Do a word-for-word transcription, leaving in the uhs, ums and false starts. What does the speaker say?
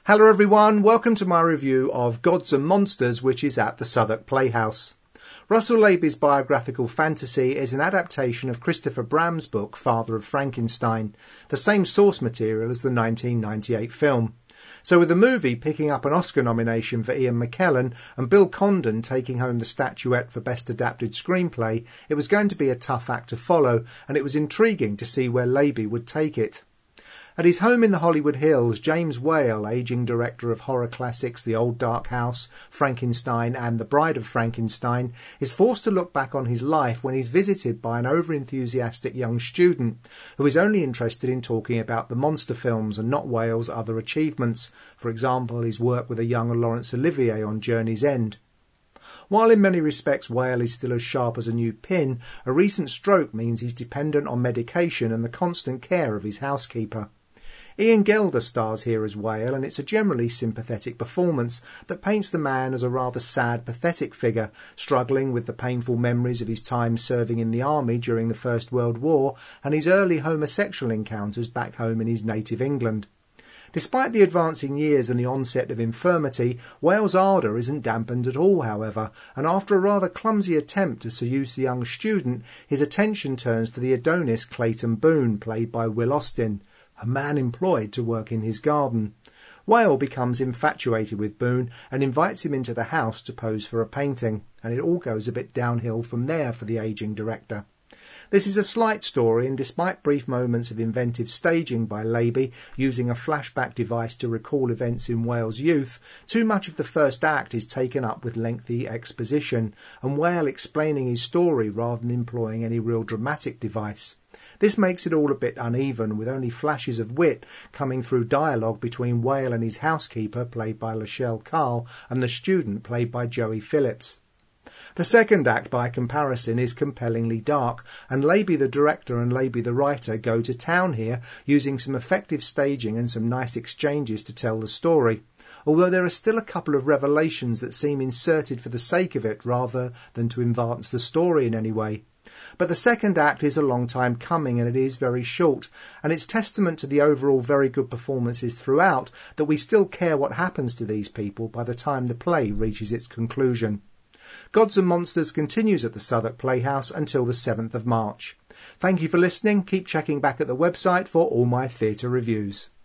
Hello everyone, welcome to my review of Gods and Monsters, which is at the Southwark Playhouse. Russell Laby's biographical fantasy is an adaptation of Christopher Bram's book Father of Frankenstein, the same source material as the nineteen ninety-eight film. So with the movie picking up an Oscar nomination for Ian McKellen and Bill Condon taking home the statuette for Best Adapted Screenplay, it was going to be a tough act to follow, and it was intriguing to see where Laby would take it. At his home in the Hollywood Hills, James Whale, ageing director of horror classics The Old Dark House, Frankenstein and The Bride of Frankenstein, is forced to look back on his life when he's visited by an over-enthusiastic young student who is only interested in talking about the monster films and not Whale's other achievements, for example his work with a young Laurence Olivier on Journey's End. While in many respects Whale is still as sharp as a new pin, a recent stroke means he's dependent on medication and the constant care of his housekeeper. Ian Gelder stars here as Whale, and it's a generally sympathetic performance that paints the man as a rather sad, pathetic figure, struggling with the painful memories of his time serving in the army during the First World War and his early homosexual encounters back home in his native England. Despite the advancing years and the onset of infirmity, Whale's ardour isn't dampened at all, however, and after a rather clumsy attempt to seduce the young student, his attention turns to the Adonis Clayton Boone, played by Will Austin, a man employed to work in his garden. Whale becomes infatuated with Boone and invites him into the house to pose for a painting, and it all goes a bit downhill from there for the ageing director. This is a slight story, and despite brief moments of inventive staging by Laby using a flashback device to recall events in Whale's youth, too much of the first act is taken up with lengthy exposition, and Whale explaining his story rather than employing any real dramatic device. This makes it all a bit uneven, with only flashes of wit coming through dialogue between Whale and his housekeeper, played by Lachelle Carl, and the student, played by Joey Phillips. The second act, by comparison, is compellingly dark, and Laby the director and Laby the writer go to town here, using some effective staging and some nice exchanges to tell the story, although there are still a couple of revelations that seem inserted for the sake of it rather than to advance the story in any way. But the second act is a long time coming, and it is very short, and it's testament to the overall very good performances throughout that we still care what happens to these people by the time the play reaches its conclusion. Gods and Monsters continues at the Southwark Playhouse until the seventh of March. Thank you for listening. Keep checking back at the website for all my theatre reviews.